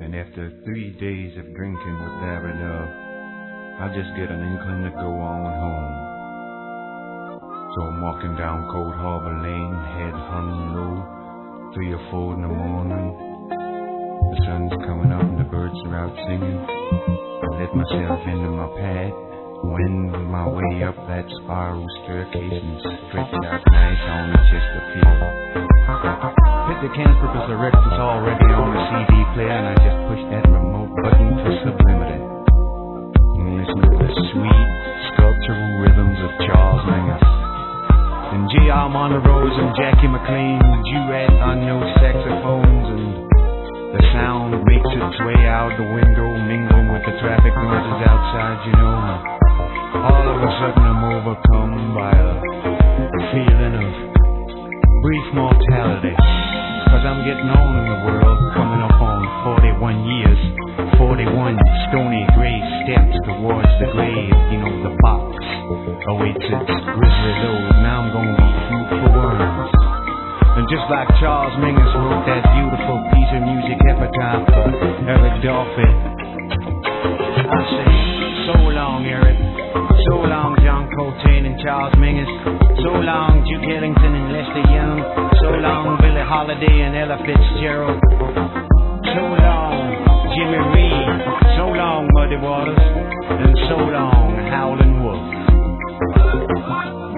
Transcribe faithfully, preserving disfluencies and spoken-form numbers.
And after three days of drinking with Barry Love, I just get an inkling to go on home. So I'm walking down Cold Harbor Lane, head hung low, three or four in the morning. The sun's coming up and the birds are out singing. I let myself into my pad, wend my way up that spiral staircase and stretch it out nice on the Chesterfield. Pithecanthropus erectus already on the C D player, and I just push that remote button for sublimity. And listen to the sweet sculptural rhythms of Charles Mingus. And J R Monroe's and Jackie McLean duet on those saxophones, and the sound makes its way out the window, mingling with the traffic noises outside, you know. All of a sudden I'm overcome by a feeling of brief mortality. Cause I'm getting on in the world, coming up on forty-one years, forty-one stony gray steps towards the grave. You know, the box awaits its grisly load. Now I'm gonna be food for worms. And just like Charles Mingus wrote that beautiful piece of music epitaph for Eric Dolphy, I say, so long Eric, so long John Coltrane and Charles Mingus, so long Duke Ellington and Lester Young, so long Billie Holiday and Ella Fitzgerald, so long Jimmy Reed, so long Muddy Waters, and so long Howlin' Wolf.